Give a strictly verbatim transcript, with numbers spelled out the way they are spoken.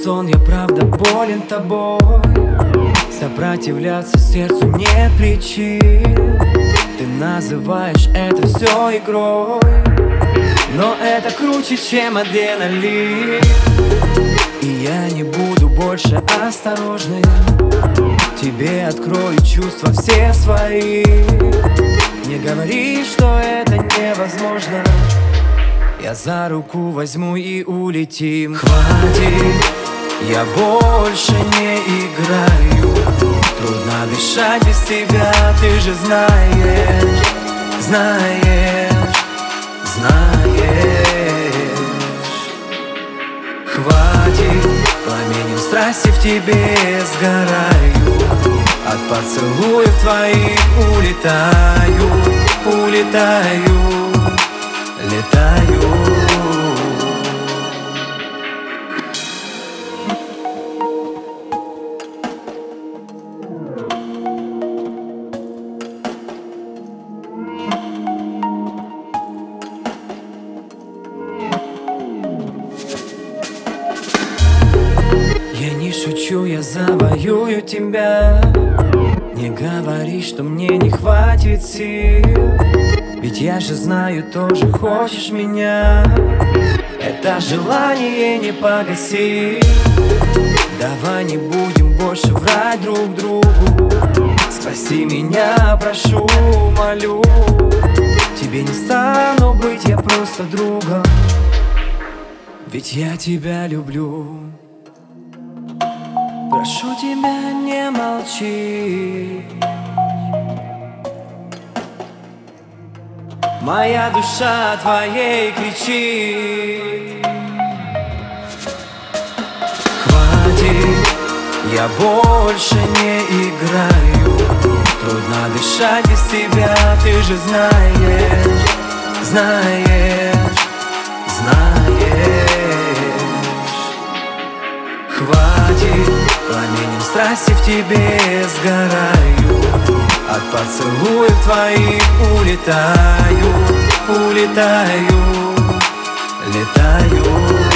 сон, я правда болен тобой. Сопротивляться сердцу нет причин. Ты называешь это все игрой, но это круче, чем адреналин. И я не буду больше осторожным. Тебе открою чувства все свои. Не говори, что это невозможно. Я за руку возьму и улетим. Хватит, я больше не играю. Трудно дышать без тебя, ты же знаешь, знаешь, знаешь. Хватит, пламенем страсти в тебе сгораю. От поцелуев твоих улетаю, улетаю, летаю. Я не шучу, я завоюю тебя. Не говори, что мне не хватит сил, ведь я же знаю, тоже хочешь меня. Это желание не погасить. Давай не будем больше врать друг другу. Спаси меня, прошу, молю. Тебе не стану быть, я просто другом, ведь я тебя люблю. Прошу тебя, не молчи. Моя душа твоей кричит. Хватит, я больше не играю. Трудно дышать без тебя, ты же знаешь, знаешь, знаешь. Хватит, пламенем страсти в тебе сгораю. От поцелуев твоих улетаю, улетаю, летаю.